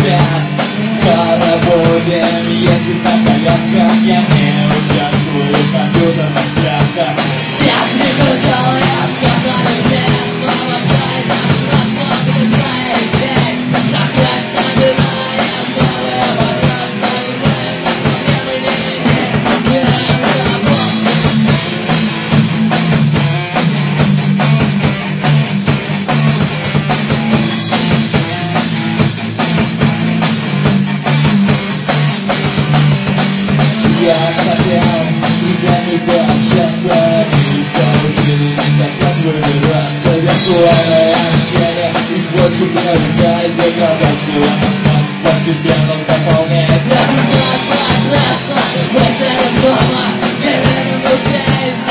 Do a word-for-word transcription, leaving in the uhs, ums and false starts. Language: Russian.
хотят. Карабулем ездит на колясках, я не участвую в компьютерных связках. Технику делаем, сказали мне, снова сайта, рассмотрим свои здесь. На хлеб набираем новые вопросы, понимаем, как проблемы не меняем, убираем забот. Я хотел тебя не пообщаться, и получили не хотят выбираться. Виртуальное общение и больше навыка, где градация наш мозг постепенно дополняет. Я класс, класс, класс, класс, выйдем дома, берем друзей.